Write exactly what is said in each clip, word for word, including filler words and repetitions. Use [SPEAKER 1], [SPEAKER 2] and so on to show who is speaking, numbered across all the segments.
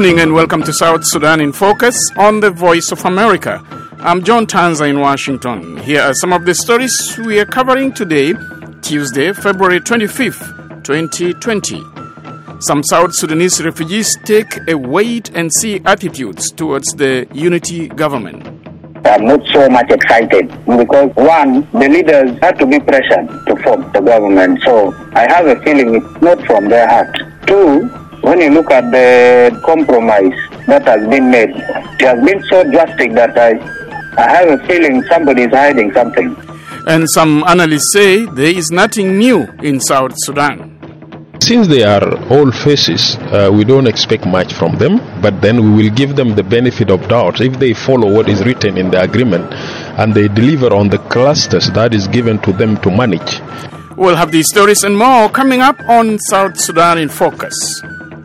[SPEAKER 1] evening and welcome to South Sudan in Focus on the Voice of America. I'm John Tanza in Washington. Here are some of the stories we are covering today, Tuesday, February twenty-fifth, twenty twenty. Some South Sudanese refugees take a wait-and-see attitudes towards the unity government.
[SPEAKER 2] I'm not so much excited because, one, the leaders had to be pressured to form the government. So I have a feeling it's not from their heart. Two, when you look at the compromise that has been made, it has been so drastic that I, I have a feeling somebody is hiding something.
[SPEAKER 1] And some analysts say there is nothing new in South Sudan.
[SPEAKER 3] Since they are old faces, uh, we don't expect much from them, but then we will give them the benefit of doubt if they follow what is written in the agreement and they deliver on the clusters that is given to them to manage.
[SPEAKER 1] We'll have these stories and more coming up on South Sudan in Focus.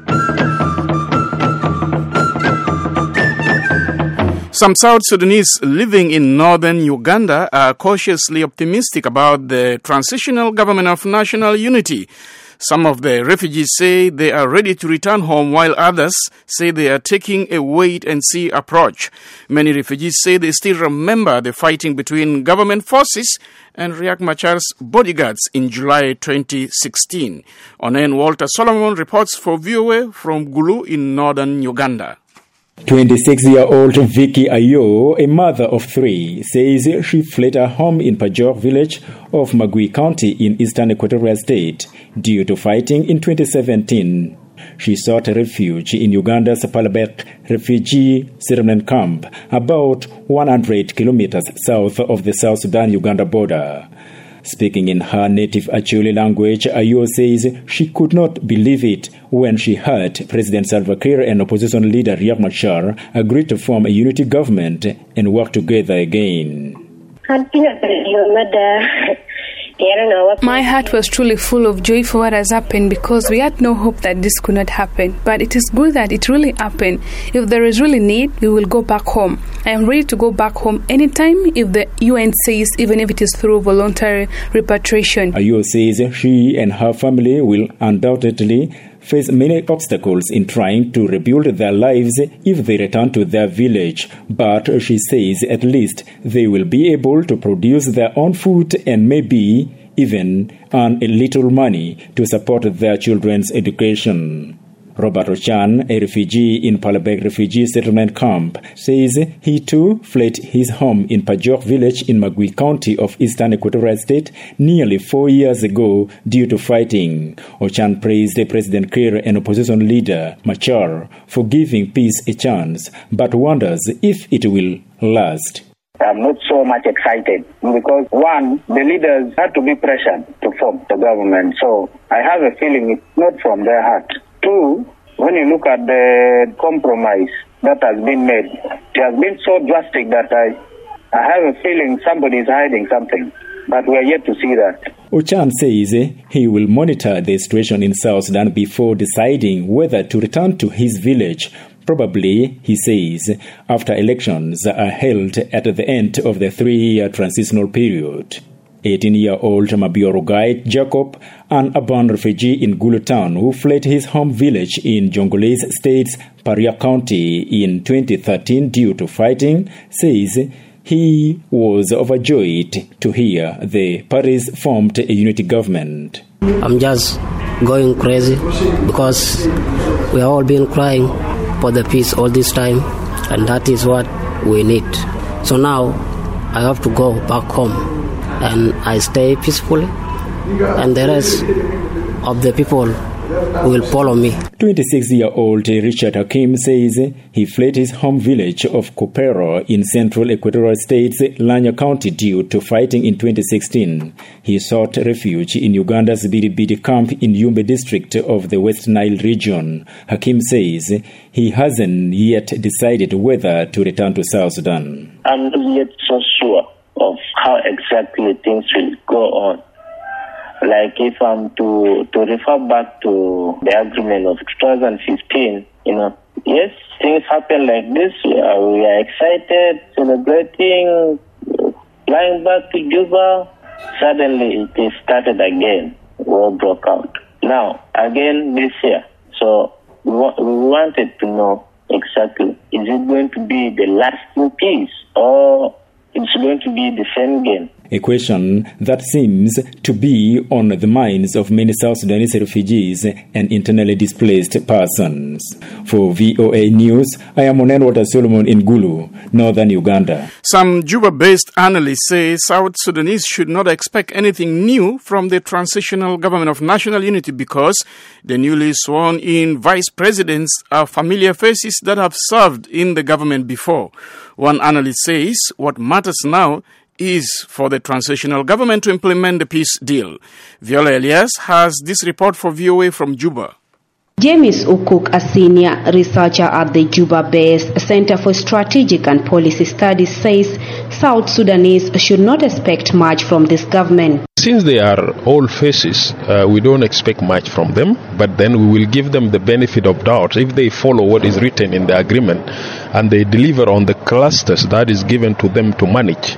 [SPEAKER 1] Some South Sudanese living in northern Uganda are cautiously optimistic about the transitional government of national unity. Some of the refugees say they are ready to return home, while others say they are taking a wait-and-see approach. Many refugees say they still remember the fighting between government forces and Riek Machar's bodyguards in July twenty sixteen. On-air Walter Solomon reports for V O A from Gulu in northern Uganda.
[SPEAKER 4] twenty-six-year-old Vicky Ayo, a mother of three, says she fled her home in Pajor village of Magui County in eastern Equatorial State due to fighting in twenty seventeen. She sought refuge in Uganda's Palabek refugee settlement camp, about one hundred kilometers south of the South Sudan-Uganda border. Speaking in her native Acholi language, Ayo says she could not believe it when she heard President Salva Kiir and opposition leader Riek Machar agree to form a unity government and work together again.
[SPEAKER 5] My heart was truly full of joy for what has happened because we had no hope that this could not happen. But it is good that it really happened. If there is really need, we will go back home. I am ready to go back home anytime if the U N says, even if it is through voluntary repatriation.
[SPEAKER 4] Ayo says she and her family will undoubtedly face many obstacles in trying to rebuild their lives if they return to their village. But she says at least they will be able to produce their own food and maybe even earn a little money to support their children's education. Robert Ochan, a refugee in Palabek refugee settlement camp, says he too fled his home in Pajok village in Magui County of eastern Equatorial State nearly four years ago due to fighting. Ochan praised President Kiir and opposition leader Machar for giving peace a chance, but wonders if it will last.
[SPEAKER 2] I'm not so much excited because, one, the leaders had to be pressured to form the government. So I have a feeling it's not from their heart. Two, when you look at the compromise that has been made, it has been so drastic that I, I have a feeling somebody is hiding something. But we are yet to see that.
[SPEAKER 4] Ochan says he will monitor the situation in South Sudan before deciding whether to return to his village. Probably, he says, after elections are held at the end of the three-year transitional period. eighteen-year-old Mabiorogai Jacob, an urban refugee in Gulu town who fled his home village in Jongolese State's Paria County in twenty thirteen due to fighting, says he was overjoyed to hear the parties formed a unity government.
[SPEAKER 6] I'm just going crazy because we have all been crying for the peace all this time, and that is what we need. So now I have to go back home and I stay peacefully, and the rest of the people will follow me.
[SPEAKER 4] twenty-six-year-old Richard Hakim says he fled his home village of Kopero in central Equatorial State's Lanya County due to fighting in twenty sixteen. He sought refuge in Uganda's Bidibidi camp in Yumbe district of the West Nile region. Hakim says he hasn't yet decided whether to return to South Sudan.
[SPEAKER 2] I'm not yet so sure of how exactly things will go on. Like if I'm to, to refer back to the agreement of two thousand fifteen, you know, yes, things happen like this. We are, we are excited, celebrating, flying back to Juba. Suddenly it started again. War broke out. Now, again this year. So we, wa- we wanted to know exactly? Is it going to be the lasting peace, or it's going to be the same game?
[SPEAKER 4] A question that seems to be on the minds of many South Sudanese refugees and internally displaced persons. For V O A News, I am Onenwata Solomon in Gulu, northern Uganda.
[SPEAKER 1] Some Juba-based analysts say South Sudanese should not expect anything new from the Transitional Government of National Unity because the newly sworn-in vice presidents are familiar faces that have served in the government before. One analyst says what matters now is for the transitional government to implement the peace deal. Viola Elias has this report for V O A from Juba.
[SPEAKER 7] James Ukuk, a senior researcher at the Juba-based Center for Strategic and Policy Studies, says South Sudanese should not expect much from this government.
[SPEAKER 3] Since they are old faces, uh, we don't expect much from them, but then we will give them the benefit of doubt if they follow what is written in the agreement and they deliver on the clusters that is given to them to manage.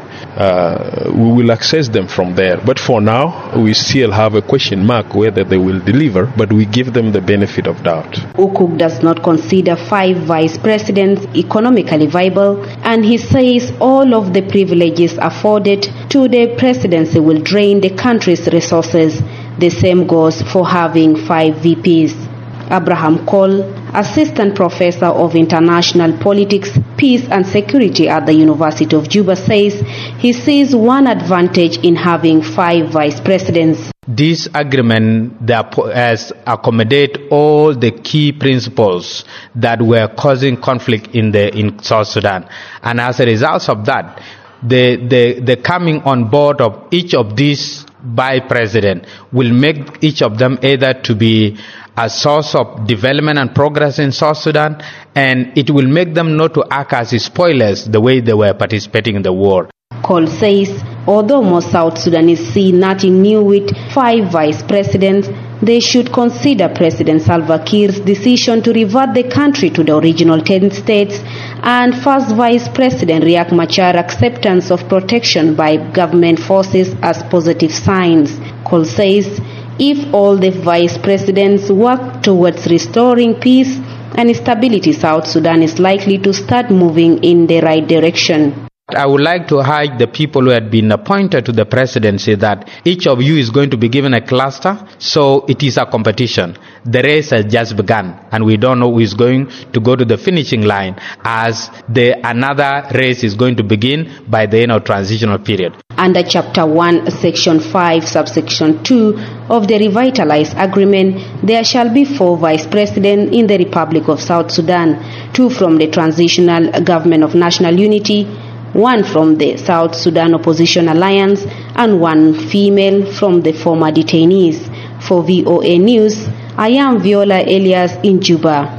[SPEAKER 3] Uh, we will access them from there. But for now, we still have a question mark whether they will deliver, but we give them the benefit of doubt.
[SPEAKER 7] Ukuk does not consider five vice presidents economically viable, and he says all of the privileges afforded to the presidency will drain the country's resources. The same goes for having five V Ps. Abraham Cole, Assistant Professor of International Politics, Peace and Security at the University of Juba, says he sees one advantage in having five vice presidents.
[SPEAKER 8] This agreement has accommodate all the key principles that were causing conflict in the in South Sudan, and as a result of that, the the, the coming on board of each of these vice president will make each of them either to be a source of development and progress in South Sudan, and it will make them not to act as spoilers the way they were participating in the war.
[SPEAKER 7] Cole says, although most South Sudanese see nothing new with five vice presidents, they should consider President Salva Kiir's decision to revert the country to the original ten states and first Vice President Riek Machar acceptance of protection by government forces as positive signs. Cole says, if all the vice presidents work towards restoring peace and stability, South Sudan is likely to start moving in the right direction.
[SPEAKER 8] I would like to urge the people who had been appointed to the presidency that each of you is going to be given a cluster, so it is a competition. The race has just begun, and we don't know who is going to go to the finishing line, as the another race is going to begin by the end of transitional period.
[SPEAKER 7] Under Chapter one, Section five, Subsection two of the Revitalized Agreement, there shall be four vice presidents in the Republic of South Sudan, two from the Transitional Government of National Unity, one from the South Sudan Opposition Alliance, and one female from the former detainees. For V O A News, I am Viola Elias in Juba.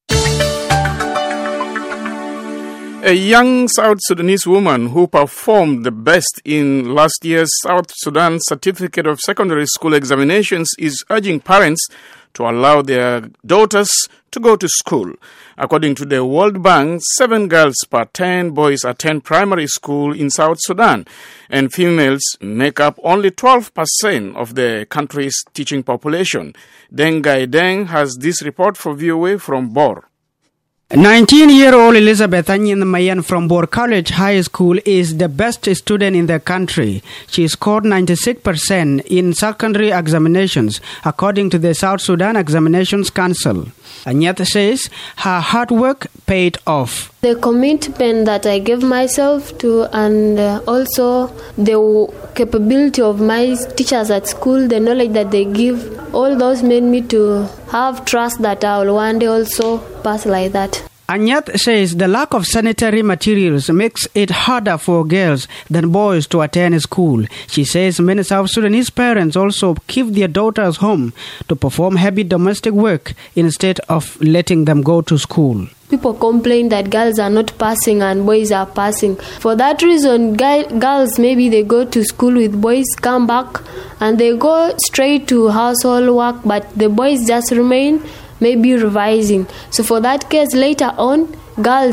[SPEAKER 1] A young South Sudanese woman who performed the best in last year's South Sudan Certificate of Secondary School examinations is urging parents to allow their daughters to go to school. According to the World Bank, seven girls per ten boys attend primary school in South Sudan, and females make up only twelve percent of the country's teaching population. Deng Gai Deng has this report for V O A from Bor.
[SPEAKER 9] nineteen-year-old Elizabeth Anyin Mayan from Bor College High School is the best student in the country. She scored ninety-six percent in secondary examinations, according to the South Sudan Examinations Council. Anyat says her hard work paid off.
[SPEAKER 10] The commitment that I gave myself to, and uh, also the capability of my teachers at school, the knowledge that they give, all those made me to have trust that I will one day also pass like that.
[SPEAKER 9] Anyat says the lack of sanitary materials makes it harder for girls than boys to attend school. She says many South Sudanese parents also keep their daughters home to perform heavy domestic work instead of letting them go to school.
[SPEAKER 10] People complain that girls are not passing and boys are passing. For that reason, guy, girls, maybe they go to school with boys, come back, and they go straight to household work, but the boys just remain maybe revising. So for that case, later on, girls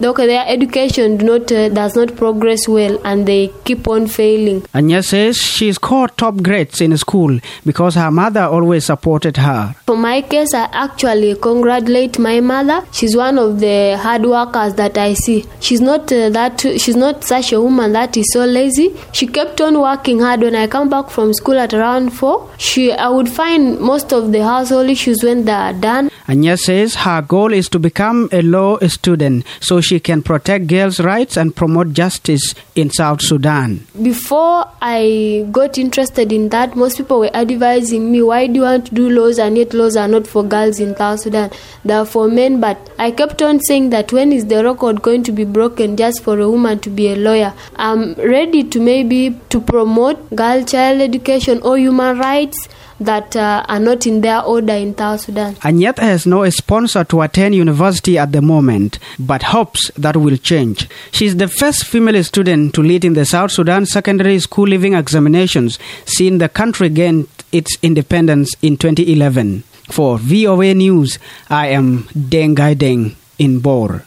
[SPEAKER 10] okay, their education do not uh, does not progress well and they keep on failing.
[SPEAKER 9] Anya says she scored top grades in school because her mother always supported her.
[SPEAKER 10] For my case, I actually congratulate my mother. She's one of the hard workers that I see. She's not uh, that she's not such a woman that is so lazy. She kept on working hard. When I come back from school at around four, she I would find most of the household issues when they are done.
[SPEAKER 9] Anya says her goal is to become a law student so she can protect girls' rights and promote justice in South Sudan.
[SPEAKER 10] Before I got interested in that, most people were advising me, why do you want to do laws and yet laws are not for girls in South Sudan? They are for men. But I kept on saying that when is the record going to be broken just for a woman to be a lawyer? I'm ready to maybe to promote girl child education or human rights that uh, are not in their order in South Sudan.
[SPEAKER 9] Anyet has no sponsor to attend university at the moment, but hopes that will change. She is the first female student to lead in the South Sudan secondary school leaving examinations since the country gained its independence in twenty eleven. For V O A News, I am Dengai Deng in Bor.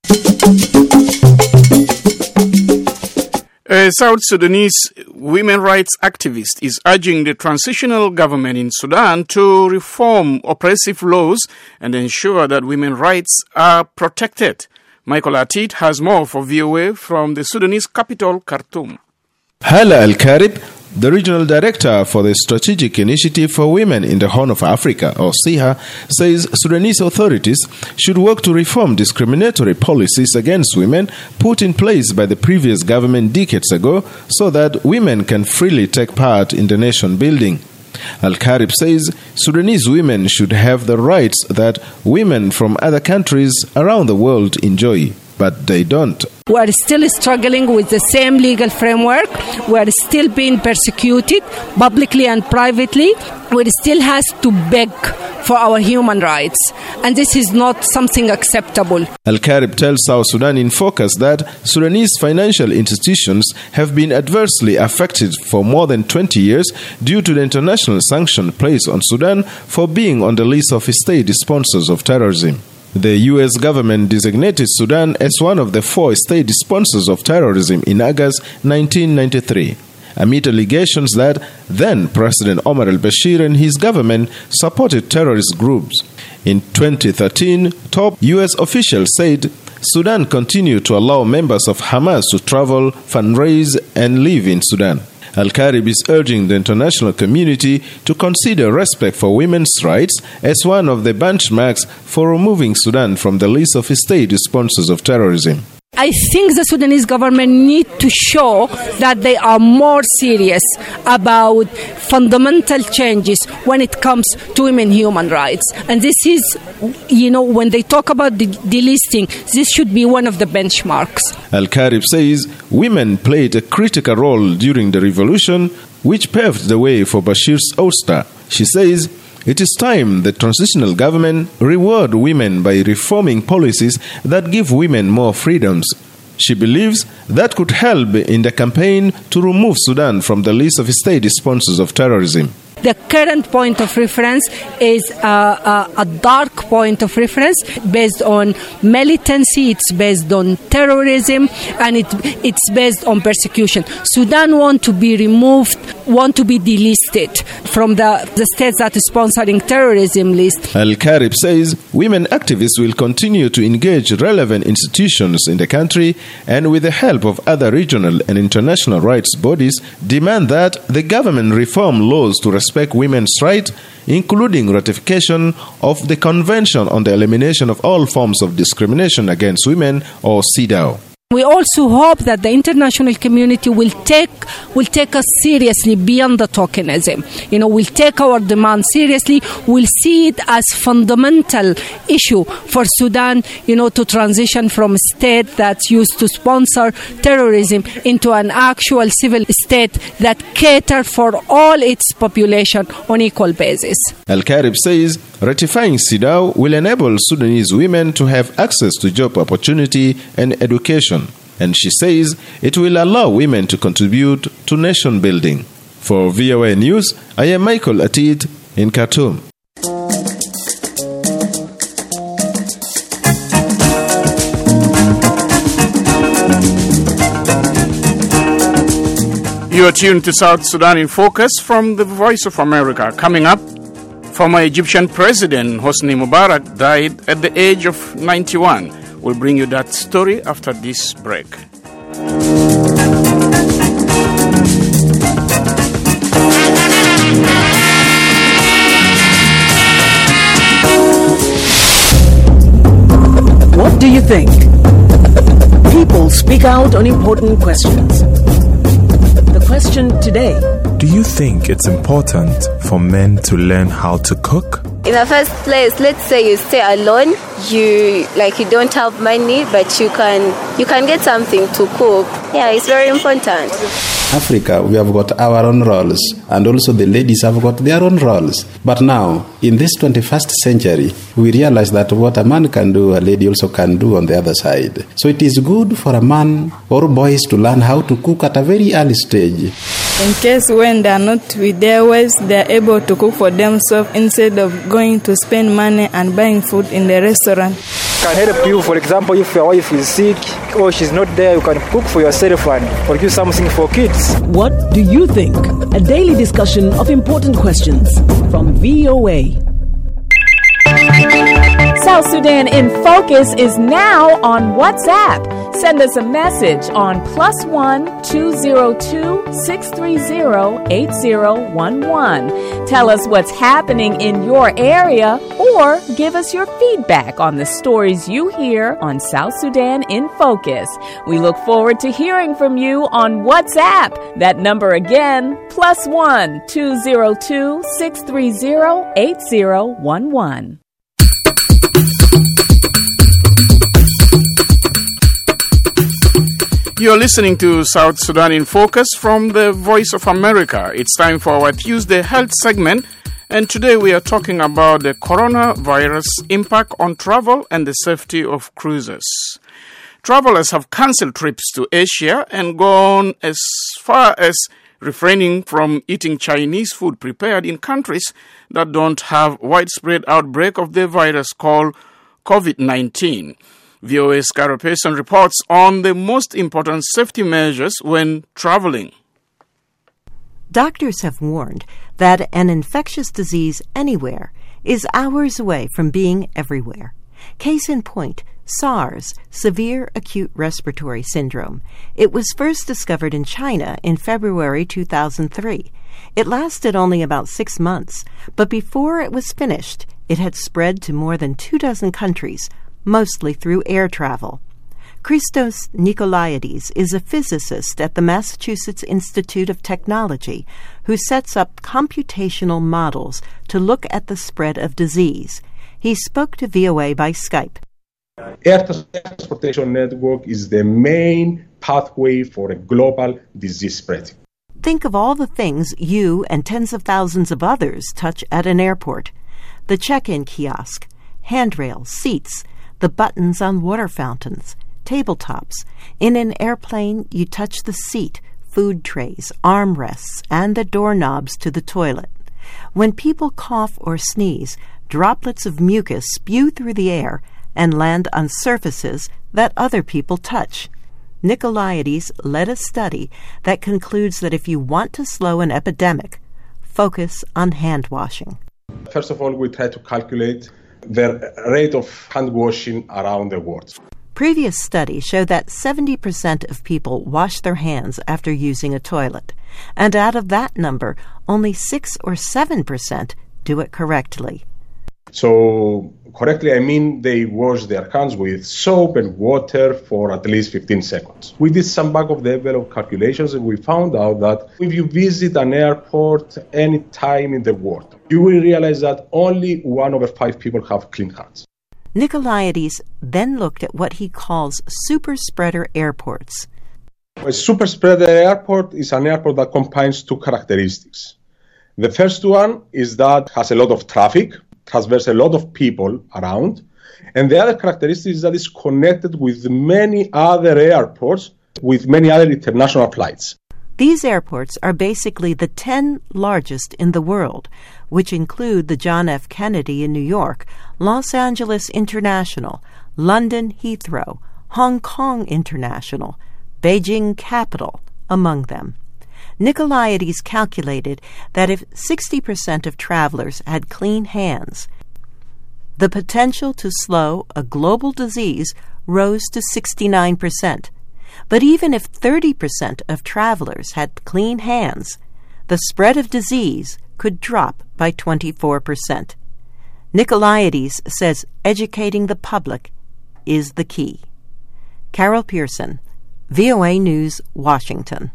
[SPEAKER 1] A South Sudanese women rights activist is urging the transitional government in Sudan to reform oppressive laws and ensure that women's rights are protected. Michael Atit has more for V O A from the Sudanese capital, Khartoum.
[SPEAKER 11] Hala Al-Karib, the regional director for the Strategic Initiative for Women in the Horn of Africa, or S I H A, says Sudanese authorities should work to reform discriminatory policies against women put in place by the previous government decades ago so that women can freely take part in the nation building. Al-Karib says Sudanese women should have the rights that women from other countries around the world enjoy, but they don't.
[SPEAKER 12] We are still struggling with the same legal framework. We are still being persecuted publicly and privately. We still have to beg for our human rights, and this is not something acceptable.
[SPEAKER 11] Al-Karib tells South Sudan in Focus that Sudanese financial institutions have been adversely affected for more than twenty years due to the international sanction placed on Sudan for being on the list of state sponsors of terrorism. The U S government designated Sudan as one of the four state sponsors of terrorism in August nineteen ninety-three, amid allegations that then President Omar al-Bashir and his government supported terrorist groups. In twenty thirteen, top U S officials said Sudan continued to allow members of Hamas to travel, fundraise, and live in Sudan. Al-Karib is urging the international community to consider respect for women's rights as one of the benchmarks for removing Sudan from the list of state sponsors of terrorism.
[SPEAKER 12] I think the Sudanese government need to show that they are more serious about fundamental changes when it comes to women human rights. And this is, you know, when they talk about the delisting, this should be one of the benchmarks.
[SPEAKER 11] Al-Karib says women played a critical role during the revolution, which paved the way for Bashir's ouster. She says it is time the transitional government reward women by reforming policies that give women more freedoms. She believes that could help in the campaign to remove Sudan from the list of state sponsors of terrorism.
[SPEAKER 12] The current point of reference is a, a, a dark point of reference based on militancy, it's based on terrorism, and it, it's based on persecution. Sudan want to be removed, want to be delisted from the, the states that are sponsoring terrorism list.
[SPEAKER 11] Al-Karib says women activists will continue to engage relevant institutions in the country and with the help of other regional and international rights bodies demand that the government reform laws to respect respect women's rights, including ratification of the Convention on the Elimination of All Forms of Discrimination Against Women, or CEDAW.
[SPEAKER 12] We also hope that the international community will take will take us seriously beyond the tokenism. You know, we'll take our demand seriously. We'll see it as fundamental issue for Sudan, you know, to transition from a state that's used to sponsor terrorism into an actual civil state that cater for all its population on equal basis.
[SPEAKER 11] Al-Karib says ratifying CEDAW will enable Sudanese women to have access to job opportunity and education. And she says it will allow women to contribute to nation building. For V O A News, I am Michael Atit in Khartoum.
[SPEAKER 1] You are tuned to South Sudan in Focus from the Voice of America. Coming up, former Egyptian President Hosni Mubarak died at the age of ninety-one. We'll bring you that story after this break.
[SPEAKER 13] What do you think? People speak out on important questions. The question today:
[SPEAKER 14] do you think it's important for men to learn how to cook?
[SPEAKER 15] In the first place, let's say you stay alone, you like you don't have money, but you can you can get something to cook. Yeah, it's very important.
[SPEAKER 16] Africa, we have got our own roles, and also the ladies have got their own roles. But now, in this twenty-first century, we realize that what a man can do, a lady also can do on the other side. So it is good for a man or boys to learn how to cook at a very early stage.
[SPEAKER 17] In case when they are not with their wives, they are able to cook for themselves instead of going to spend money and buying food in the restaurant.
[SPEAKER 18] Can help you, for example, if your wife is sick or she's not there, you can cook for yourself and produce something for kids.
[SPEAKER 13] What do you think? A daily discussion of important questions from V O A.
[SPEAKER 19] South Sudan in Focus is now on WhatsApp. Send us a message on plus one two zero two six three zero eight zero one one. Tell us what's happening in your area or give us your feedback on the stories you hear on South Sudan in Focus. We look forward to hearing from you on WhatsApp. That number again, plus one two zero two six three zero eight zero one one.
[SPEAKER 1] You're listening to South Sudan in Focus from the Voice of America. It's time for our Tuesday Health segment, and today we are talking about the coronavirus impact on travel and the safety of cruises. Travelers have cancelled trips to Asia and gone as far as refraining from eating Chinese food prepared in countries that don't have widespread outbreak of the virus called COVID nineteen. V O A's Carol Pearson reports on the most important safety measures when traveling.
[SPEAKER 20] Doctors have warned that an infectious disease anywhere is hours away from being everywhere. Case in point, SARS, Severe Acute Respiratory Syndrome. It was first discovered in China in February two thousand three. It lasted only about six months, but before it was finished, it had spread to more than two dozen countries, mostly through air travel. Christos Nikolaides is a physicist at the Massachusetts Institute of Technology who sets up computational models to look at the spread of disease. He spoke to V O A by Skype.
[SPEAKER 21] Air transportation network is the main pathway for a global disease spread.
[SPEAKER 20] Think of all the things you and tens of thousands of others touch at an airport. The check-in kiosk, handrails, seats, the buttons on water fountains, tabletops. In an airplane, you touch the seat, food trays, armrests, and the doorknobs to the toilet. When people cough or sneeze, droplets of mucus spew through the air and land on surfaces that other people touch. Nikolaides led a study that concludes that if you want to slow an epidemic, focus on hand washing.
[SPEAKER 21] First of all, we try to calculate the rate of hand washing around the world.
[SPEAKER 20] Previous studies show that seventy percent of people wash their hands after using a toilet, and out of that number, only six or seven percent do it correctly.
[SPEAKER 21] So, correctly, I mean they wash their hands with soap and water for at least fifteen seconds. We did some back-of-the-envelope calculations, and we found out that if you visit an airport any time in the world, you will realize that only one over five people have clean hands.
[SPEAKER 20] Nikolaides then looked at what he calls super spreader airports.
[SPEAKER 21] A super spreader airport is an airport that combines two characteristics. The first one is that it has a lot of traffic, transverse a lot of people around, and the other characteristic is that it's connected with many other airports, with many other international flights.
[SPEAKER 20] These airports are basically the ten largest in the world, which include the John F. Kennedy in New York, Los Angeles International, London Heathrow, Hong Kong International, Beijing Capital, among them. Nicolaides calculated that if sixty percent of travelers had clean hands, the potential to slow a global disease rose to sixty-nine percent. But even if thirty percent of travelers had clean hands, the spread of disease could drop by twenty-four percent. Nicolaides says educating the public is the key. Carol Pearson, V O A News, Washington.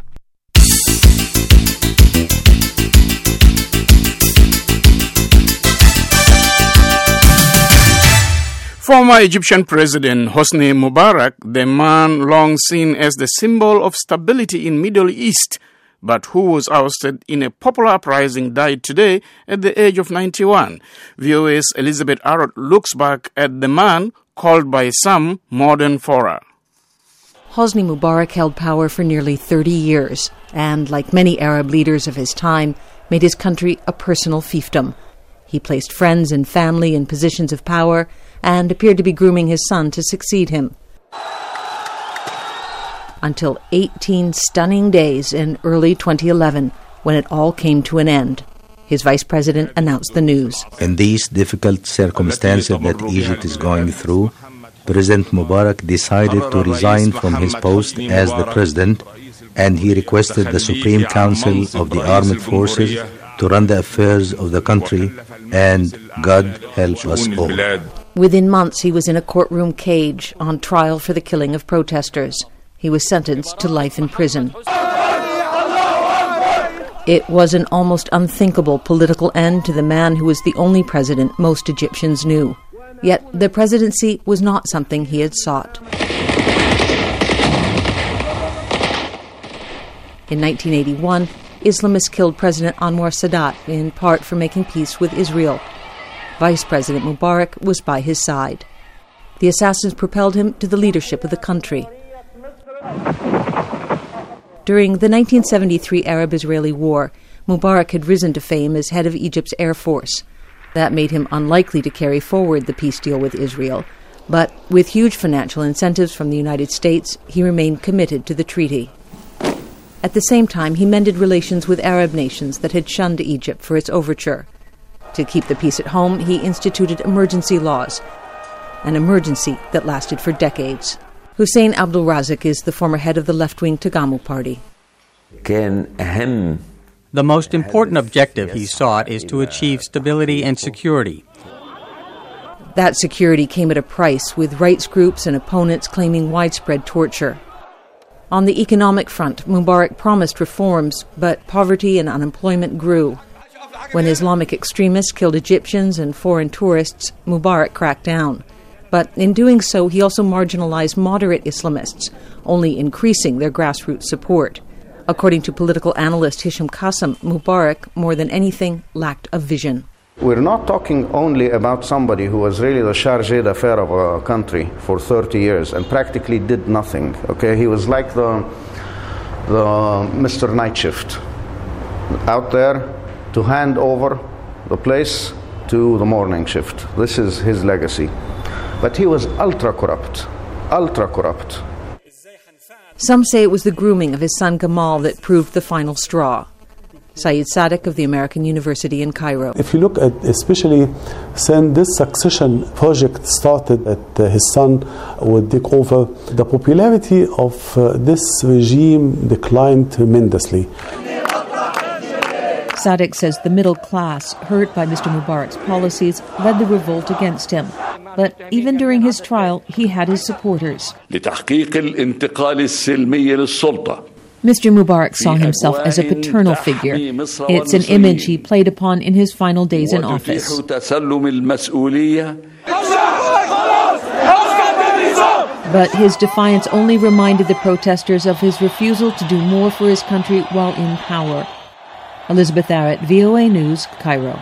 [SPEAKER 1] Former Egyptian President Hosni Mubarak, the man long seen as the symbol of stability in Middle East, but who was ousted in a popular uprising, died today at the age of ninety-one. V O A's Elizabeth Arrott looks back at the man called by some modern Fora.
[SPEAKER 5] Hosni Mubarak held power for nearly thirty years and, like many Arab leaders of his time, made his country a personal fiefdom. He placed friends and family in positions of power and appeared to be grooming his son to succeed him. Until eighteen stunning days in early twenty eleven, when it all came to an end. His vice president announced the news.
[SPEAKER 22] In these difficult circumstances that Egypt is going through, President Mubarak decided to resign from his post as the president, and he requested the Supreme Council of the Armed Forces to run the affairs of the country, and God help us all.
[SPEAKER 5] Within months, he was in a courtroom cage on trial for the killing of protesters. He was sentenced to life in prison. It was an almost unthinkable political end to the man who was the only president most Egyptians knew. Yet the presidency was not something he had sought. In nineteen eighty-one, Islamists killed President Anwar Sadat, in part for making peace with Israel. Vice President Mubarak was by his side. The assassins propelled him to the leadership of the country. During the nineteen seventy-three Arab-Israeli War, Mubarak had risen to fame as head of Egypt's Air Force. That made him unlikely to carry forward the peace deal with Israel. But with huge financial incentives from the United States, he remained committed to the treaty. At the same time, he mended relations with Arab nations that had shunned Egypt for its overture. To keep the peace at home, he instituted emergency laws, an emergency that lasted for decades. Hussein Abdul Razak is the former head of the left-wing Tagamu party.
[SPEAKER 23] The most important objective he sought is to achieve stability and security.
[SPEAKER 5] That security came at a price, with rights groups and opponents claiming widespread torture. On the economic front, Mubarak promised reforms, but poverty and unemployment grew. When Islamic extremists killed Egyptians and foreign tourists, Mubarak cracked down. But in doing so, he also marginalized moderate Islamists, only increasing their grassroots support. According to political analyst Hisham Qasim, Mubarak, more than anything, lacked a vision.
[SPEAKER 24] We're not talking only about somebody who was really the charge d'affaires of a country for thirty years and practically did nothing. Okay, he was like the the Mister Night Shift, out there to hand over the place to the morning shift. This is his legacy. But he was ultra corrupt, ultra corrupt.
[SPEAKER 5] Some say it was the grooming of his son Gamal that proved the final straw. Saeed Sadiq of the American University in Cairo.
[SPEAKER 25] If you look at, especially since this succession project started, that uh, his son would take over, the popularity of uh, this regime declined tremendously.
[SPEAKER 5] Sadiq says the middle class, hurt by Mister Mubarak's policies, led the revolt against him. But even during his trial, he had his supporters. Mister Mubarak saw himself as a paternal figure. It's an image he played upon in his final days in office. But his defiance only reminded the protesters of his refusal to do more for his country while in power. Elizabeth Arrett, V O A News, Cairo.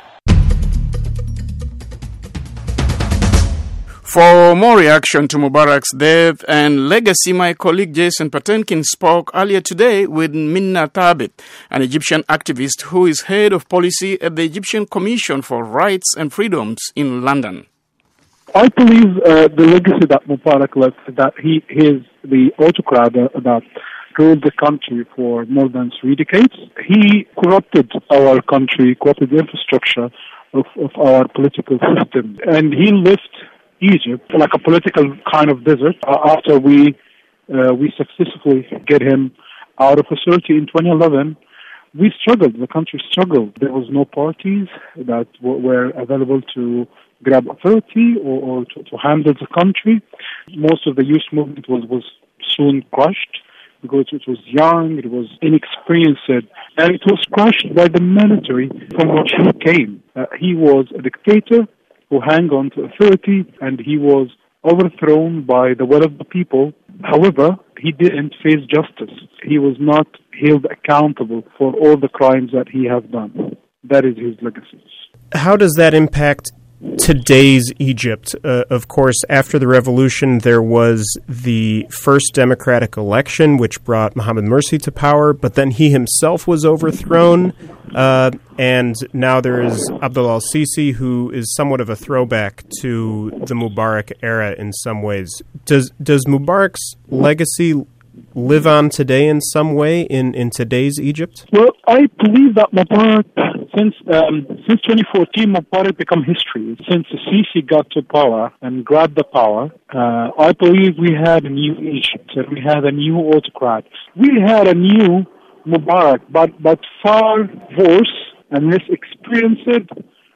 [SPEAKER 1] For more reaction to Mubarak's death and legacy, my colleague Jason Patenkin spoke earlier today with Minna Thabit, an Egyptian activist who is head of policy at the Egyptian Commission for Rights and Freedoms in London.
[SPEAKER 26] I believe uh, the legacy that Mubarak left, that he is the autocrat, uh, that
[SPEAKER 2] ruled the country for more than three decades. He corrupted our country, corrupted the infrastructure of, of our political system. And he left Egypt like a political kind of desert uh, after we uh, we successfully get him out of authority in twenty eleven. We struggled, the country struggled. There was no parties that w- were available to grab authority or, or to, to handle the country. Most of the youth movement was, was soon crushed because it was young, it was inexperienced, and it was crushed by the military from which he came. Uh, he was a dictator who hung on to authority, and he was overthrown by the will of the people. However, he didn't face justice. He was not held accountable for all the crimes that he has done. That is his legacy.
[SPEAKER 3] How does that impact today's Egypt? Uh, of course, after the revolution, there was the first democratic election, which brought Mohamed Morsi to power, but then he himself was overthrown, uh, and now there is Abdel al-Sisi, who is somewhat of a throwback to the Mubarak era in some ways. Does does Mubarak's legacy live on today in some way in, in today's Egypt?
[SPEAKER 2] Well, I believe that Mubarak, since um, since twenty fourteen, Mubarak become history. Since the Sisi got to power and grabbed the power, uh, I believe we had a new Egypt, and we had a new autocrat. We had a new Mubarak, but, but far worse and less experienced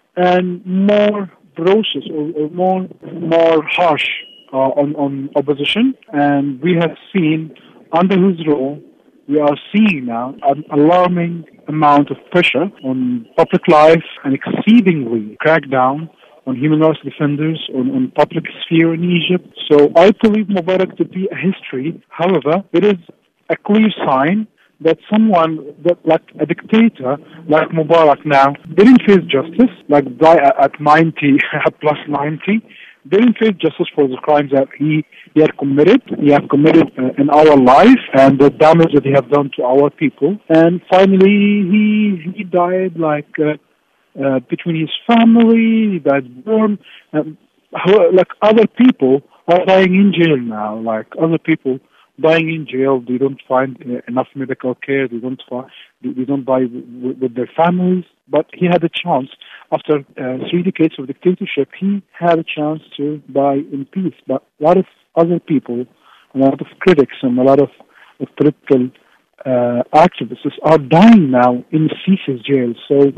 [SPEAKER 2] and more ferocious or, or more more harsh uh, on, on opposition. And we have seen under his rule, we are seeing now an alarming amount of pressure on public life and exceedingly crackdown on human rights defenders, on, on public sphere in Egypt. So I believe Mubarak to be a history. However, it is a clear sign that someone, that like a dictator like Mubarak now, didn't face justice, like die at ninety, plus ninety, didn't face justice for the crimes that he, he had committed. He had committed uh, in our life and the damage that he has done to our people. And finally, he he died like uh, uh, between his family. He died born. Um, like other people are dying in jail now. Like other people dying in jail, they don't find uh, enough medical care. They don't find, they don't die w- with their families. But he had a chance. After uh, three decades of dictatorship, he had a chance to die in peace. But a lot of other people, a lot of critics, and a lot of, of political uh, activists are dying now in Sisi's jail. So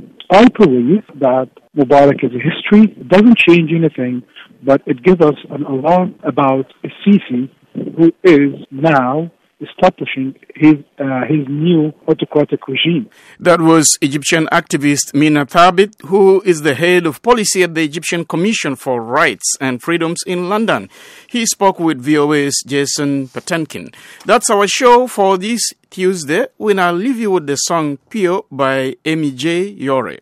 [SPEAKER 2] I believe that Mubarak is a history. It doesn't change anything, but it gives us an alarm about a Sisi who is now establishing his uh, his new autocratic regime.
[SPEAKER 1] That was Egyptian activist Mina Thabit, who is the head of policy at the Egyptian Commission for Rights and Freedoms in London. He spoke with V O A's Jason Patenkin. That's our show for this Tuesday. We now leave you with the song Pio by Amy J. Yore.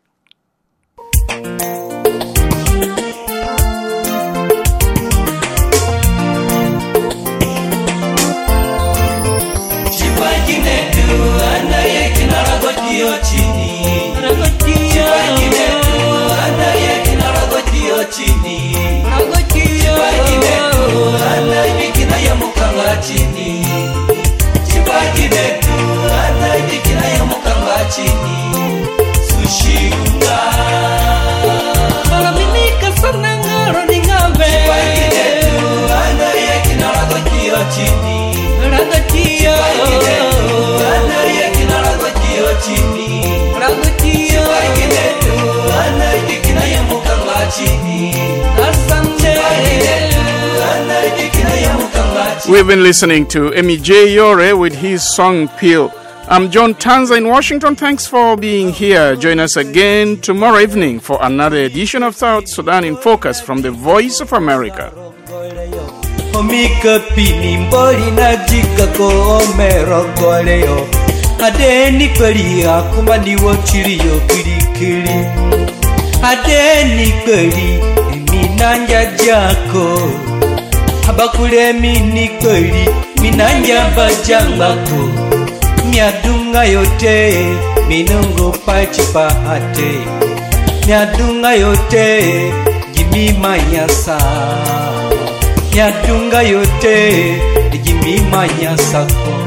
[SPEAKER 1] We've been listening to Emi J. Yore with his song Peel. I'm John Tanza in Washington. Thanks for being here. Join us again tomorrow evening for another edition of South Sudan in Focus from the Voice of America.
[SPEAKER 4] Habakule mini kweli minanja bajangako miadunga yote minungo pachipahate miadunga yote jimima nyasa miadunga yote jimima nyasako